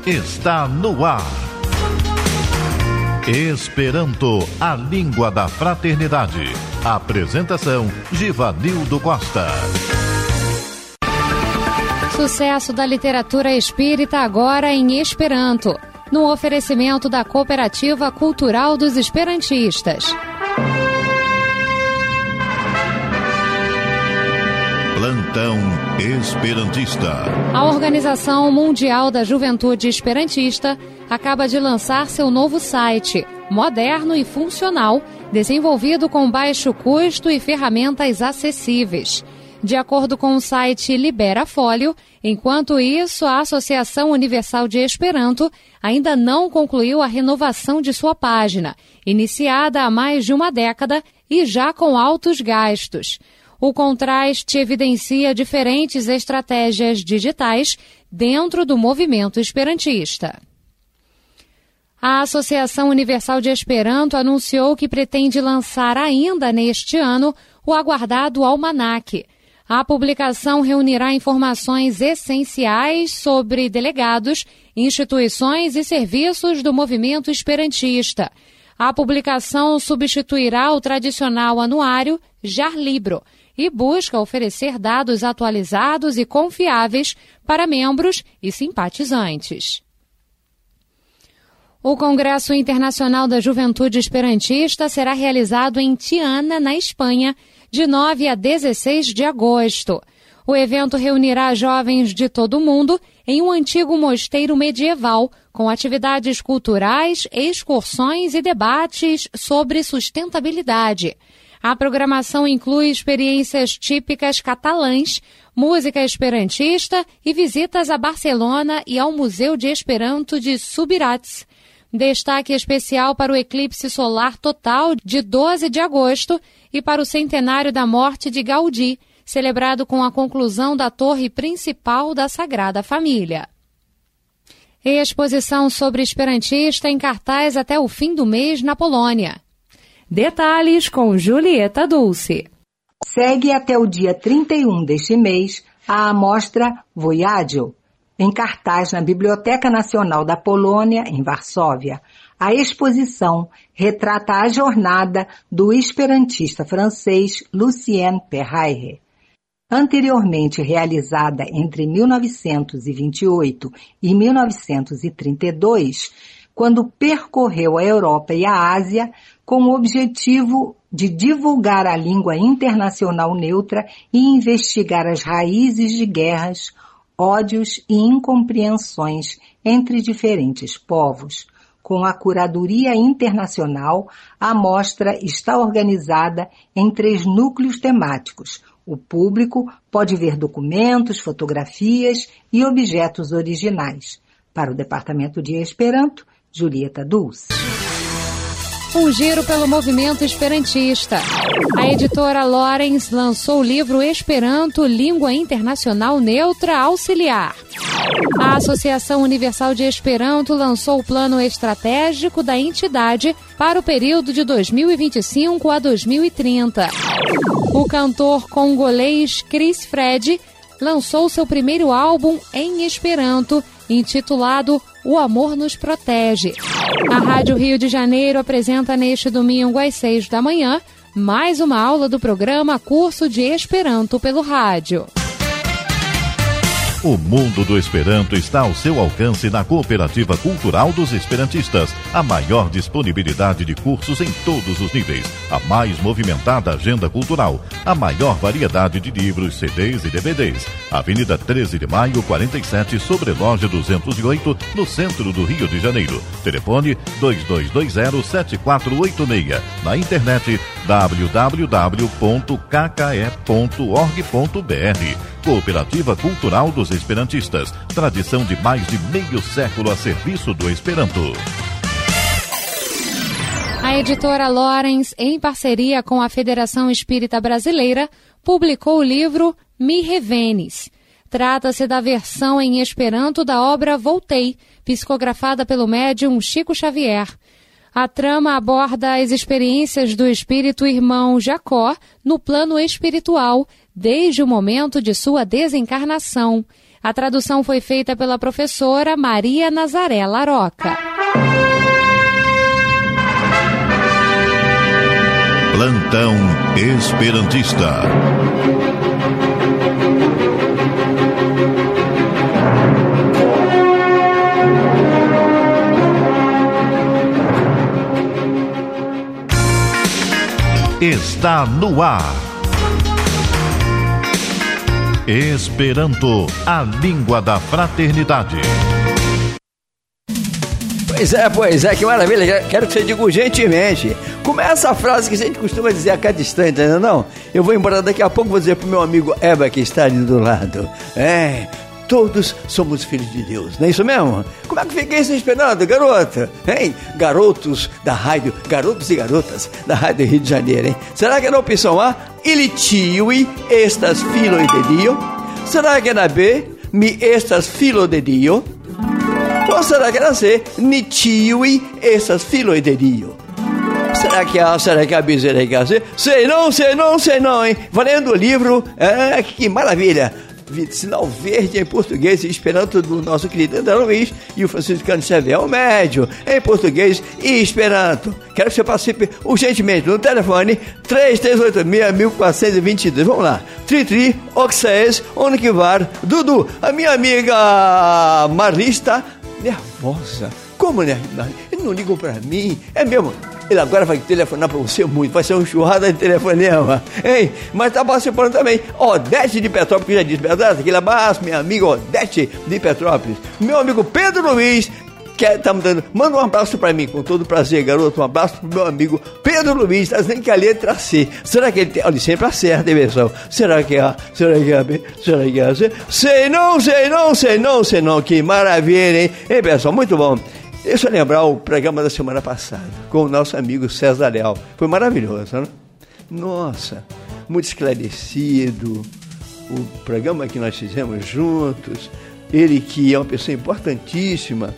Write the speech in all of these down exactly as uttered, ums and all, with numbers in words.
está no ar. Esperanto, a língua da fraternidade. Apresentação, Givanildo Costa. Sucesso da literatura espírita agora em Esperanto, no oferecimento da Cooperativa Cultural dos Esperantistas. Plantão Esperantista. A Organização Mundial da Juventude Esperantista acaba de lançar seu novo site, moderno e funcional, desenvolvido com baixo custo e ferramentas acessíveis. De acordo com o site Liberafolio, enquanto isso, a Associação Universal de Esperanto ainda não concluiu a renovação de sua página, iniciada há mais de uma década e já com altos gastos. O contraste evidencia diferentes estratégias digitais dentro do movimento esperantista. A Associação Universal de Esperanto anunciou que pretende lançar ainda neste ano o aguardado Almanaque. A publicação reunirá informações essenciais sobre delegados, instituições e serviços do movimento esperantista. A publicação substituirá o tradicional anuário Jarlibro e busca oferecer dados atualizados e confiáveis para membros e simpatizantes. O Congresso Internacional da Juventude Esperantista será realizado em Tiana, na Espanha, de nove a dezesseis de agosto. O evento reunirá jovens de todo o mundo em um antigo mosteiro medieval, com atividades culturais, excursões e debates sobre sustentabilidade. A programação inclui experiências típicas catalãs, música esperantista e visitas a Barcelona e ao Museu de Esperanto de Subirats. Destaque especial para o eclipse solar total de doze de agosto e para o centenário da morte de Gaudí, celebrado com a conclusão da torre principal da Sagrada Família. Exposição sobre esperantista em cartaz até o fim do mês na Polônia. Detalhes com Julieta Dulce. Segue até o dia trinta e um deste mês a amostra Voyaggio, em cartaz na Biblioteca Nacional da Polônia, em Varsóvia. A exposição retrata a jornada do esperantista francês Lucien Perraire. Anteriormente realizada entre mil novecentos e vinte e oito e mil novecentos e trinta e dois, quando percorreu a Europa e a Ásia com o objetivo de divulgar a língua internacional neutra e investigar as raízes de guerras, ódios e incompreensões entre diferentes povos. Com a curadoria internacional, a mostra está organizada em três núcleos temáticos. O público pode ver documentos, fotografias e objetos originais. Para o Departamento de Esperanto, Julieta Dulce. Um giro pelo movimento esperantista. A editora Lorenz lançou o livro Esperanto, Língua Internacional Neutra Auxiliar. A Associação Universal de Esperanto lançou o plano estratégico da entidade para o período de dois mil e vinte e cinco a dois mil e trinta. O cantor congolês Chris Fred lançou seu primeiro álbum em Esperanto, intitulado O Amor Nos Protege. A Rádio Rio de Janeiro apresenta neste domingo às seis da manhã mais uma aula do programa Curso de Esperanto pelo rádio. O mundo do Esperanto está ao seu alcance na Cooperativa Cultural dos Esperantistas. A maior disponibilidade de cursos em todos os níveis. A mais movimentada agenda cultural. A maior variedade de livros, C Ds e D V Ds. Avenida treze de maio, quarenta e sete, sobre loja duzentos e oito, no centro do Rio de Janeiro. Telefone dois dois dois zero, sete quatro oito seis. Na internet w w w ponto k k e ponto org ponto b r. Cooperativa Cultural dos Esperantistas. Tradição de mais de meio século a serviço do Esperanto. A editora Lorenz, em parceria com a Federação Espírita Brasileira, publicou o livro Me Revenes. Trata-se da versão em Esperanto da obra Voltei, psicografada pelo médium Chico Xavier. A trama aborda as experiências do espírito irmão Jacó no plano espiritual, desde o momento de sua desencarnação. A tradução foi feita pela professora Maria Nazaré Laroca. Plantão Esperantista. Está no ar. Esperanto, a língua da fraternidade. Pois é, pois é, que maravilha. Quero que você diga urgentemente. Como é essa frase que a gente costuma dizer a cada instante, ainda não? Eu vou embora daqui a pouco, vou dizer pro meu amigo Eba, que está ali do lado. É... Todos somos filhos de Deus, não é isso mesmo? Como é que fica isso esperando, garota? Hein? Garotos da rádio, garotos e garotas da rádio Rio de Janeiro, hein? Será que é na opção A, ilitiui estas filo de Dio? Será que é na B, mi estas filo de Dio? Ou será que é na C, nitiui estas filo de Dio? Será que é A, será que é a B, será que é a C? Sei não, sei não, sei não, hein? Valendo o livro, é, que maravilha! Sinal verde em português e esperanto do nosso querido André Luiz e o franciscano Xavier, o médio, em português e esperanto. Quero que você participe urgentemente no telefone três três oito seis, quatro dois dois. Vamos lá. Tritri, Oxés, Oniquivar, Dudu. A minha amiga Marista, nervosa. Como nervosa? Ele não ligou pra mim. É mesmo. Ele agora vai telefonar para você muito, vai ser um churrada de telefonema, hein? Mas tá participando também Odete de Petrópolis, que já disse, verdade? Aquele abraço, minha amiga Odete de Petrópolis. Meu amigo Pedro Luiz, que tá me dando, manda um abraço para mim, com todo prazer, garoto, um abraço pro meu amigo Pedro Luiz, tá dizendo que a letra C. Será que ele tem, olha, sempre acerta, hein, pessoal? Será que é A? Será que é a B? Será que é a C? Sei não, sei não, sei não, sei não, que maravilha, hein? Hein, pessoal, muito bom. Deixa eu lembrar o programa da semana passada, com o nosso amigo César Leal. Foi maravilhoso, né? Nossa, muito esclarecido. O programa que nós fizemos juntos. Ele que é uma pessoa importantíssima,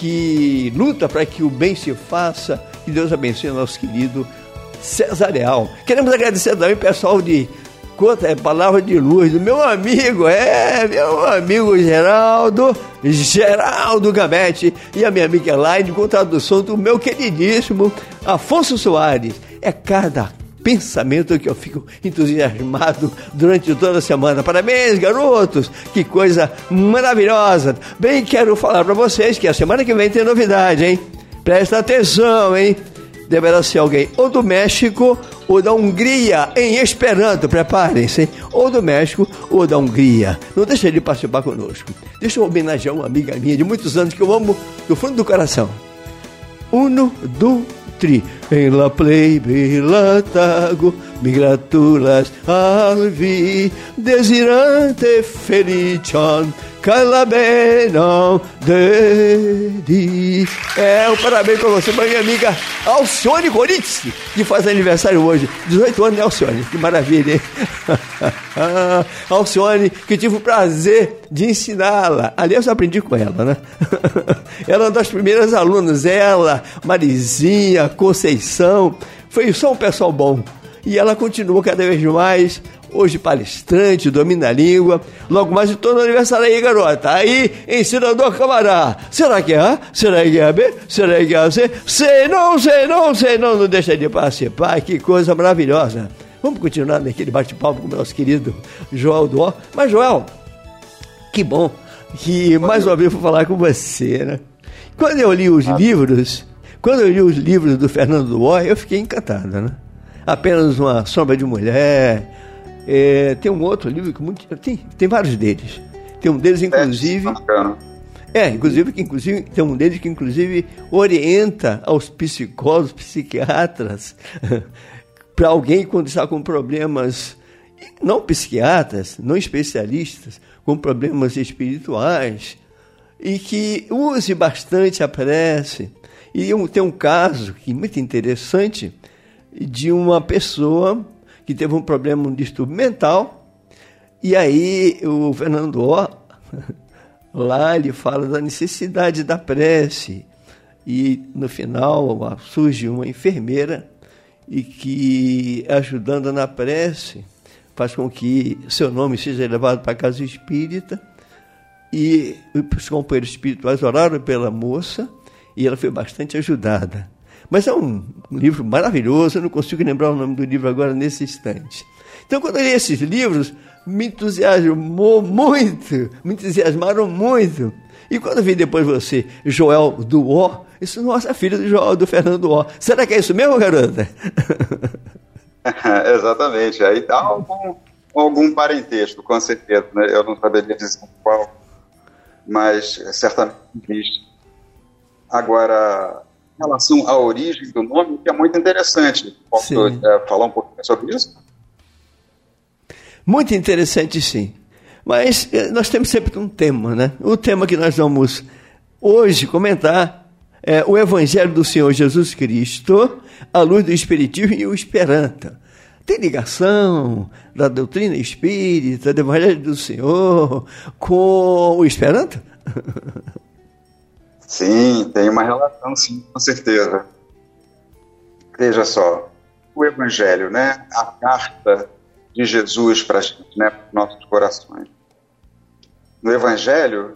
que luta para que o bem se faça. Que Deus abençoe o nosso querido César Leal. Queremos agradecer também o pessoal de... Conta, é palavra de luz do meu amigo, é, meu amigo Geraldo, Geraldo Gambete, e a minha amiga Elaine, com tradução do meu queridíssimo Afonso Soares. É cada pensamento que eu fico entusiasmado durante toda a semana. Parabéns, garotos, que coisa maravilhosa. Bem, quero falar para vocês que a semana que vem tem novidade, hein? Presta atenção, hein? Deverá ser alguém ou do México ou da Hungria, em Esperanto, preparem-se, hein? Ou do México ou da Hungria. Não deixe de participar conosco. Deixa eu homenagear uma amiga minha de muitos anos que eu amo do fundo do coração. Uno, do, tri. En la play, la tago, migraturas alvi, desirante felician, calabeno de. É, um parabéns para você, minha amiga Alcione Goritz, que faz aniversário hoje. dezoito anos, né, Alcione? Que maravilha, hein? Alcione, que tive o prazer de ensiná-la. Aliás, eu aprendi com ela, né? Ela é uma das primeiras alunas. Ela, Marizinha, Conceição. Foi só um pessoal bom. E ela continua cada vez mais. Hoje palestrante, domina a língua. Logo mais de todo aniversário aí, garota. Aí, ensinador camará. Será que é A? Será que é a B? Será que é a C? Sei não, sei não, sei não. Não deixa de participar. Que coisa maravilhosa. Vamos continuar naquele bate-papo com o nosso querido Joel Duó. Mas, Joel, que bom que mais uma vez vou falar com você, né? Quando eu li os ah. livros, quando eu li os livros do Fernando Duó, eu fiquei encantada, né? Apenas uma Sombra de Mulher. É, tem um outro livro que muito, tem, tem vários deles. Tem um deles, inclusive. É, inclusive, que inclusive tem um deles que inclusive orienta aos psicólogos, psiquiatras, para alguém quando está com problemas, não psiquiatras, não especialistas, com problemas espirituais, e que use bastante a prece. E tem um caso que é muito interessante de uma pessoa que teve um problema, um distúrbio mental, e aí o Fernando Ó, lá ele fala da necessidade da prece, e no final surge uma enfermeira, e que ajudando na prece, faz com que seu nome seja levado para a casa espírita, e os companheiros espirituais oraram pela moça e ela foi bastante ajudada. Mas é um, um livro maravilhoso, eu não consigo lembrar o nome do livro agora nesse instante. Então, quando eu li esses livros, me entusiasmou muito, me entusiasmaram muito. E quando eu vi depois você, Joel do Ó, isso, nossa, filha do Joel, do Fernando do Ó. Será que é isso mesmo, garota? Exatamente. Aí há algum, algum parentesco, com certeza. Né? Eu não saberia dizer qual, mas certamente existe. Agora, em relação à origem do nome, que é muito interessante. Posso é, falar um pouquinho sobre isso? Muito interessante, sim. Mas nós temos sempre um tema, né? O tema que nós vamos hoje comentar é o Evangelho do Senhor Jesus Cristo, a luz do Espiritismo e o Esperanto. Tem ligação da doutrina espírita, do Evangelho do Senhor, com o Esperanto? Sim, tem uma relação, sim, com certeza. Veja só, o Evangelho, né? A carta de Jesus para a gente, né? Para os nossos corações. No Evangelho,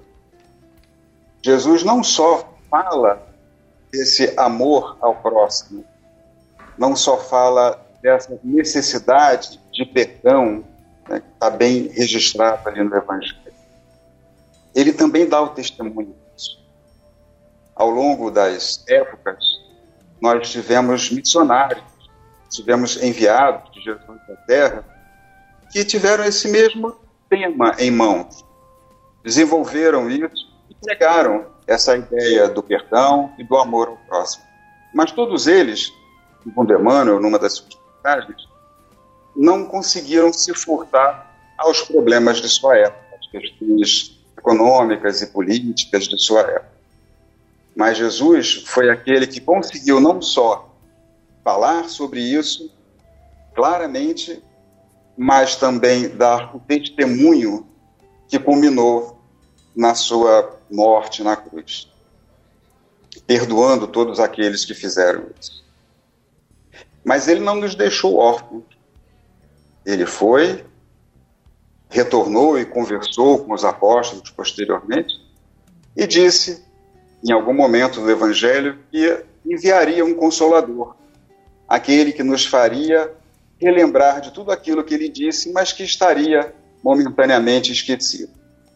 Jesus não só fala desse amor ao próximo, não só fala dessa necessidade de perdão, né, que está bem registrado ali no Evangelho. Ele também dá o testemunho disso. Ao longo das épocas, nós tivemos missionários, tivemos enviados de Jesus à Terra, que tiveram esse mesmo tema em mãos, desenvolveram isso e pregaram essa ideia do perdão e do amor ao próximo. Mas todos eles, segundo Emmanuel, numa das suas passagens, não conseguiram se furtar aos problemas de sua época, às questões econômicas e políticas de sua época. Mas Jesus foi aquele que conseguiu não só falar sobre isso claramente, mas também dar o testemunho que culminou na sua morte na cruz, perdoando todos aqueles que fizeram isso. Mas ele não nos deixou órfãos. Ele foi, retornou e conversou com os apóstolos posteriormente e disse, em algum momento do Evangelho, que enviaria um Consolador, aquele que nos faria relembrar de tudo aquilo que ele disse, mas que estaria momentaneamente esquecido.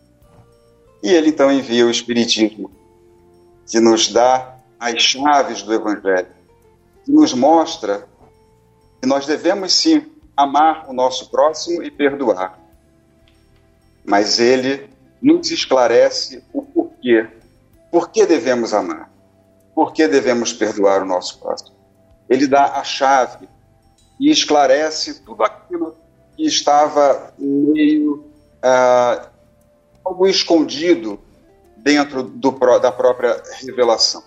E ele então envia o Espiritismo, que nos dá as chaves do Evangelho, que nos mostra que nós devemos sim amar o nosso próximo e perdoar. Mas ele nos esclarece o porquê. Por que devemos amar? Por que devemos perdoar o nosso próximo? Ele dá a chave e esclarece tudo aquilo que estava meio ah, algo escondido dentro do, da própria revelação.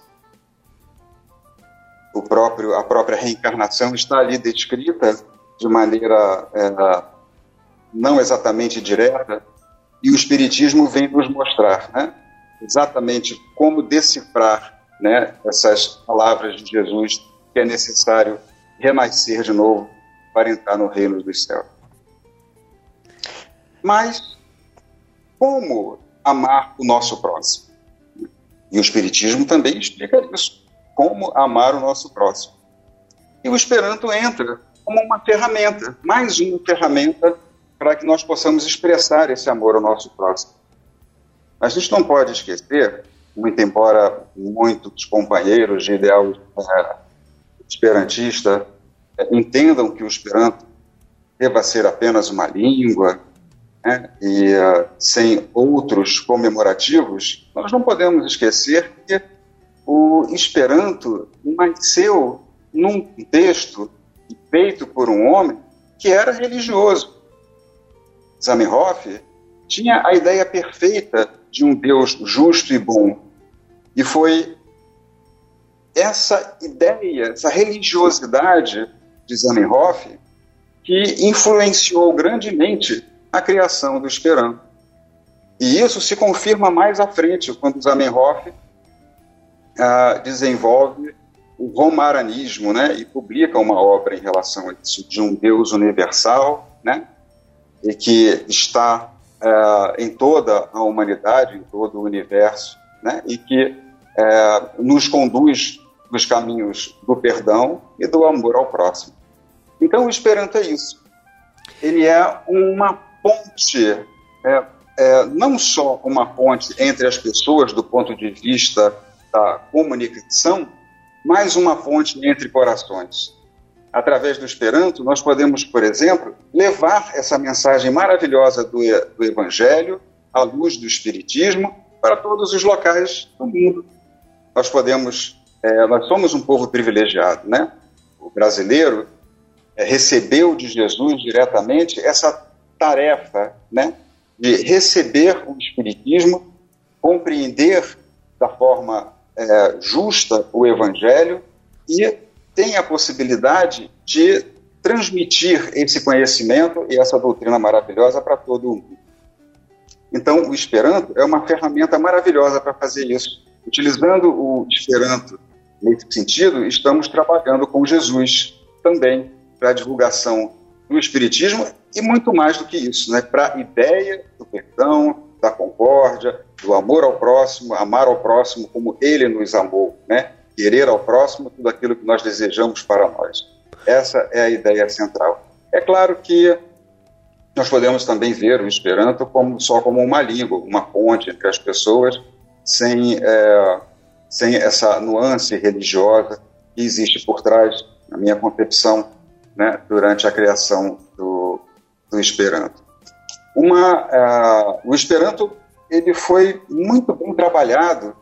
O próprio, a própria reencarnação está ali descrita de maneira é, não exatamente direta, e o Espiritismo vem nos mostrar, né, exatamente como decifrar, né, essas palavras de Jesus, que é necessário renascer de novo para entrar no reino dos céus. Mas como amar o nosso próximo? E o Espiritismo também explica isso. Como amar o nosso próximo. E o Esperanto entra como uma ferramenta, mais uma ferramenta para que nós possamos expressar esse amor ao nosso próximo. Mas a gente não pode esquecer, muito embora muitos companheiros de ideal é, esperantista é, entendam que o Esperanto deva ser apenas uma língua, né, e uh, sem outros comemorativos, nós não podemos esquecer que o Esperanto nasceu num texto feito por um homem que era religioso. Zamenhof tinha a ideia perfeita de um Deus justo e bom. E foi essa ideia, essa religiosidade de Zamenhof que influenciou grandemente a criação do Esperanto. E isso se confirma mais à frente, quando Zamenhof Uh, desenvolve o romaranismo, né, e publica uma obra em relação a isso, de um Deus universal, né, e que está é, em toda a humanidade, em todo o universo, né? E que é, nos conduz nos caminhos do perdão e do amor ao próximo. Então, o Esperanto é isso. Ele é uma ponte, é, é, não só uma ponte entre as pessoas do ponto de vista da comunicação, mas uma ponte entre corações. Através do Esperanto, nós podemos, por exemplo, levar essa mensagem maravilhosa do, do Evangelho, à luz do Espiritismo, para todos os locais do mundo. Nós podemos, é, nós somos um povo privilegiado, né? O brasileiro é, recebeu de Jesus diretamente essa tarefa, né, de receber o Espiritismo, compreender da forma é, justa o Evangelho e tem a possibilidade de transmitir esse conhecimento e essa doutrina maravilhosa para todo o mundo. Então, o Esperanto é uma ferramenta maravilhosa para fazer isso. Utilizando o Esperanto nesse sentido, estamos trabalhando com Jesus também para a divulgação do Espiritismo e muito mais do que isso, né? Para a ideia do perdão, da concórdia, do amor ao próximo, amar ao próximo como ele nos amou, né? Querer ao próximo tudo aquilo que nós desejamos para nós. Essa é a ideia central. É claro que nós podemos também ver o Esperanto como, só como uma língua, uma ponte entre as pessoas, sem, é, sem essa nuance religiosa que existe por trás, na minha concepção, né, durante a criação do, do Esperanto. Uma, uh, o Esperanto ele foi muito bem trabalhado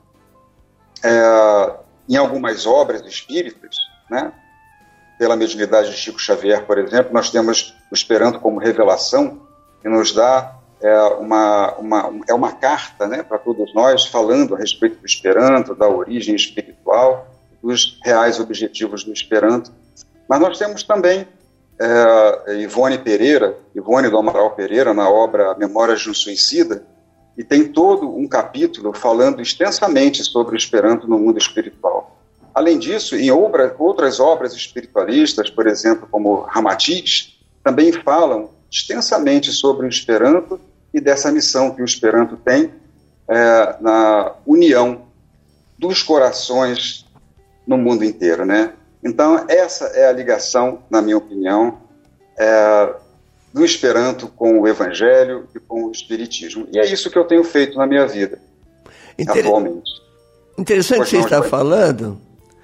uh, em algumas obras espíritas, né? Pela mediunidade de Chico Xavier, por exemplo, nós temos o Esperanto como revelação, que nos dá é, uma, uma, é uma carta, né, para todos nós, falando a respeito do Esperanto, da origem espiritual, dos reais objetivos do Esperanto. Mas nós temos também é, Ivone Pereira, Ivone do Amaral Pereira, na obra Memórias de um Suicida, e tem todo um capítulo falando extensamente sobre o Esperanto no mundo espiritual. Além disso, em obra, outras obras espiritualistas, por exemplo, como Ramatiz, também falam extensamente sobre o Esperanto e dessa missão que o Esperanto tem é, na união dos corações no mundo inteiro, né? Então, essa é a ligação, na minha opinião, é, do Esperanto com o Evangelho e com o Espiritismo. E é isso que eu tenho feito na minha vida, Inter... atualmente. Interessante que você está falando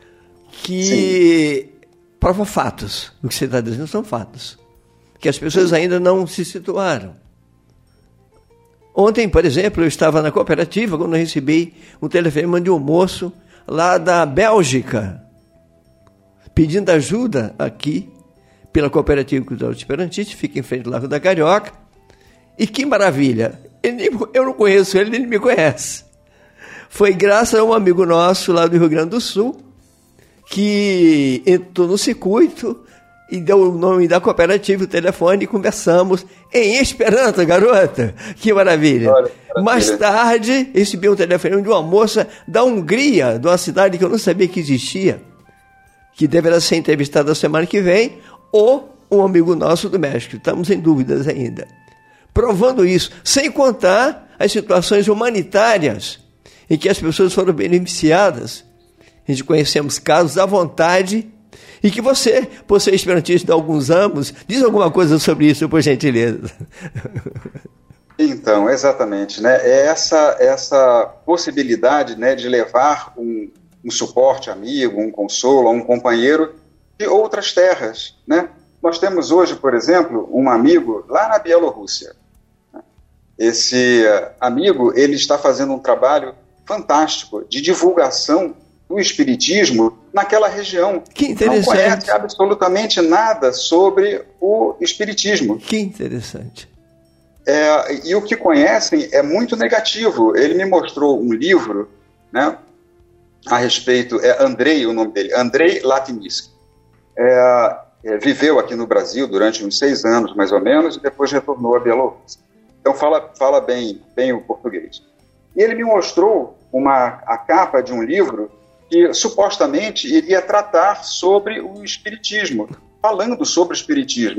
que Sim. prova fatos. O que você está dizendo são fatos. Que as pessoas Sim. ainda não se situaram. Ontem, por exemplo, eu estava na cooperativa quando eu recebi um telefonema de um moço lá da Bélgica, pedindo ajuda aqui pela Cooperativa Cultural Esperantista, fica em frente ao Largo da Carioca. E que maravilha! Ele, eu não conheço ele, ele me conhece. Foi graças a um amigo nosso lá do Rio Grande do Sul, que entrou no circuito e deu o nome da cooperativa, o telefone, e conversamos em Esperanto, garota. Que maravilha. Olha, maravilha. Mais tarde, recebi um telefone de uma moça da Hungria, de uma cidade que eu não sabia que existia, que deverá ser entrevistada a semana que vem, ou um amigo nosso do México. Estamos em dúvidas ainda. Provando isso, sem contar as situações humanitárias em que as pessoas foram beneficiadas. A gente conhecemos casos à vontade, e que você, por ser esperantista há alguns anos, diz alguma coisa sobre isso, por gentileza. Então, exatamente, né? É essa, essa possibilidade, né, de levar um, um suporte amigo, um consolo, um companheiro de outras terras, né? Nós temos hoje, por exemplo, um amigo lá na Bielorrússia. Esse amigo, ele está fazendo um trabalho fantástico de divulgação do Espiritismo naquela região. Que interessante. Não conhece absolutamente nada sobre o Espiritismo. Que interessante. É, e o que conhecem é muito negativo. Ele me mostrou um livro, né, a respeito, é Andrei o nome dele, Andrei Latinsky. É, é, viveu aqui no Brasil durante uns seis anos, mais ou menos, e depois retornou a Bielorrússia. Então fala, fala bem, bem o português. E ele me mostrou uma, a capa de um livro que supostamente iria tratar sobre o Espiritismo, falando sobre o Espiritismo.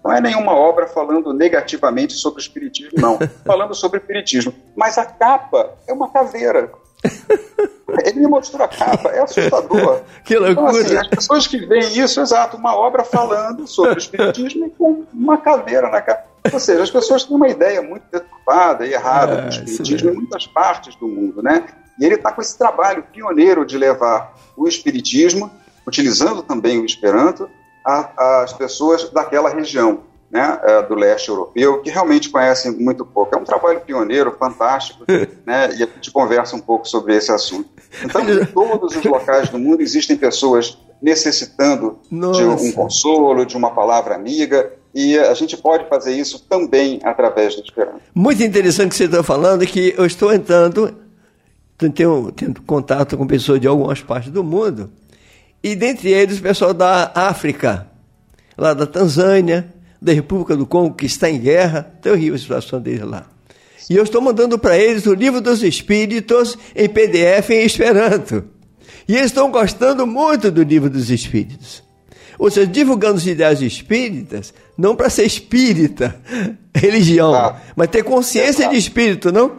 Não é nenhuma obra falando negativamente sobre o espiritismo, não. Falando sobre o espiritismo. Mas a capa é uma caveira. Ele me mostrou a capa, é assustador. Que loucura. Então, assim, as pessoas que veem isso, exato, uma obra falando sobre o espiritismo e com uma caveira na capa. Ou seja, as pessoas têm uma ideia muito deturpada e errada é, do espiritismo em muitas partes do mundo, né? E ele está com esse trabalho pioneiro de levar o espiritismo, utilizando também o Esperanto, às pessoas daquela região, né, do leste europeu, que realmente conhecem muito pouco. É um trabalho pioneiro, fantástico, né, e a gente conversa um pouco sobre esse assunto. Então, em todos os locais do mundo existem pessoas necessitando Nossa. de um consolo, de uma palavra amiga, e a gente pode fazer isso também através do Esperanto. Muito interessante que você está falando, que eu estou entrando, tendo, tendo contato com pessoas de algumas partes do mundo, e dentre eles o pessoal da África, lá da Tanzânia, da República do Congo, que está em guerra, terrível a situação deles lá. E eu estou mandando para eles o Livro dos Espíritos em P D F em Esperanto. E eles estão gostando muito do Livro dos Espíritos. Ou seja, divulgando as ideias espíritas, não para ser espírita, religião, ah, mas ter consciência é, de espírito, não?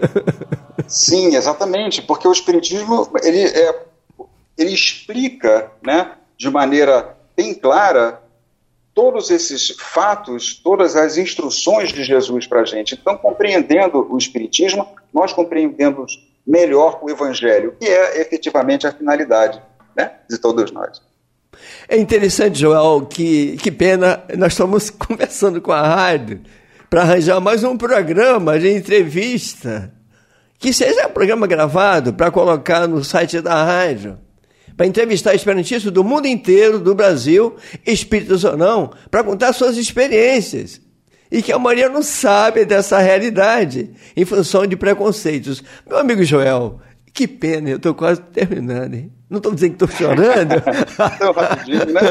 Sim, exatamente, porque o espiritismo, ele, é, ele explica, né, de maneira bem clara todos esses fatos, todas as instruções de Jesus para a gente. Então, compreendendo o espiritismo, nós compreendemos melhor o evangelho, que é efetivamente a finalidade, né, de todos nós. É interessante, Joel, que, que pena, nós estamos conversando com a rádio para arranjar mais um programa de entrevista, que seja um programa gravado para colocar no site da rádio, para entrevistar esperantistas do mundo inteiro, do Brasil, espíritas ou não, para contar suas experiências. E que a maioria não sabe dessa realidade, em função de preconceitos. Meu amigo Joel, que pena, eu estou quase terminando, hein? Não estou dizendo que estou chorando. Tão rapidinho, né?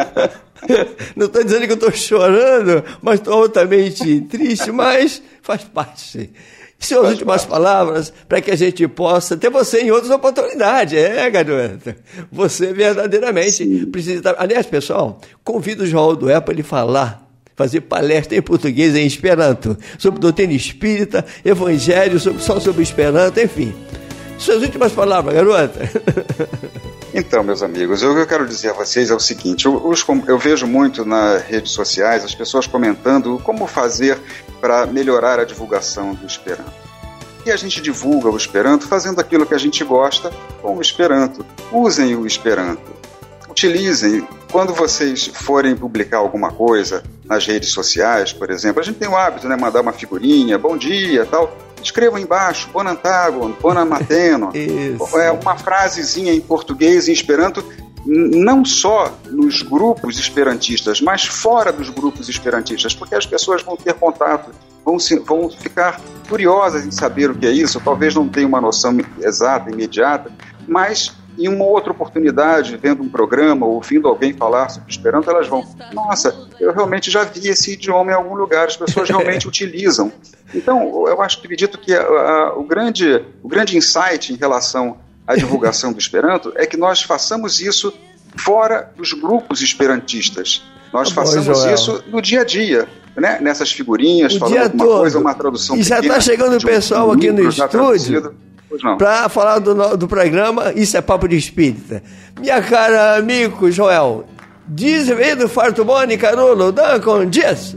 Não estou dizendo que eu estou chorando, mas estou altamente triste, mas faz parte. Suas últimas palavras, para que a gente possa ter você em outras oportunidades. É, garota. Você verdadeiramente Sim. precisa... Aliás, pessoal, convido o Joel Dué para ele falar, fazer palestra em português, em Esperanto, sobre doutrina espírita, evangelho, sobre, só sobre Esperanto, enfim. Suas últimas palavras, garota. Então, meus amigos, o que eu quero dizer a vocês é o seguinte, eu, eu vejo muito nas redes sociais as pessoas comentando como fazer para melhorar a divulgação do Esperanto. E a gente divulga o Esperanto fazendo aquilo que a gente gosta com o Esperanto. Usem o Esperanto. Utilizem. Quando vocês forem publicar alguma coisa nas redes sociais, por exemplo, a gente tem o hábito, né, mandar uma figurinha, bom dia, tal. Escrevam embaixo, bon antagon, bona mateno, é uma frasezinha em português, em Esperanto, não só nos grupos esperantistas, mas fora dos grupos esperantistas, porque as pessoas vão ter contato, vão, se, vão ficar curiosas em saber o que é isso, talvez não tenham uma noção exata, imediata, mas em uma outra oportunidade, vendo um programa, ouvindo alguém falar sobre Esperanto, elas vão, nossa, eu realmente já vi esse idioma em algum lugar, as pessoas realmente utilizam. Então, eu acho, acredito que a, a, o, grande, o grande insight em relação à divulgação do Esperanto é que nós façamos isso fora dos grupos esperantistas. Nós tá façamos bom, isso no dia a dia, né? Nessas figurinhas, o falando alguma todo. coisa, uma tradução E já está chegando o pessoal um aqui no estúdio para falar do, do programa Isso é Papo de Espírita. Minha cara amigo Joel, diz aí do Farto Boni, Carulo, Dancon, diz.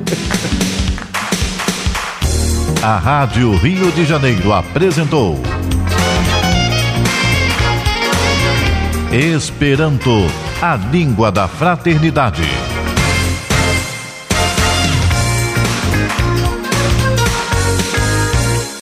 A Rádio Rio de Janeiro apresentou Esperanto, a língua da fraternidade.